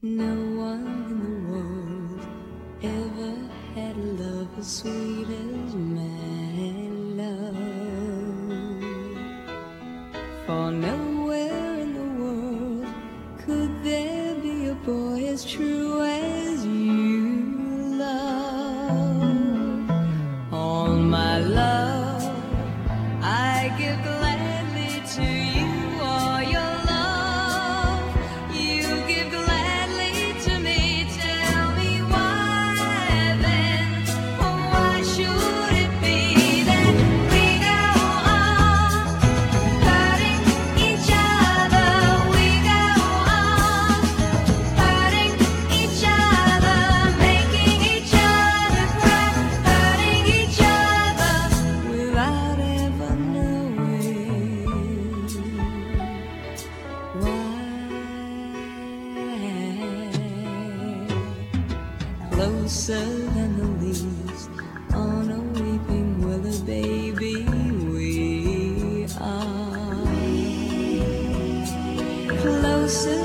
No one in the world ever had love as sweet as my love. For nowhere in the world could there be a boy as true as you love. All my love I give gladly to you, all your love you give gladly to me. Tell me why then, or why should it be that we go on hurting each other? We go on hurting each other, making each other cry, hurting each other without ever knowing why. Closer than the leaves on a weeping willow, baby, we are closer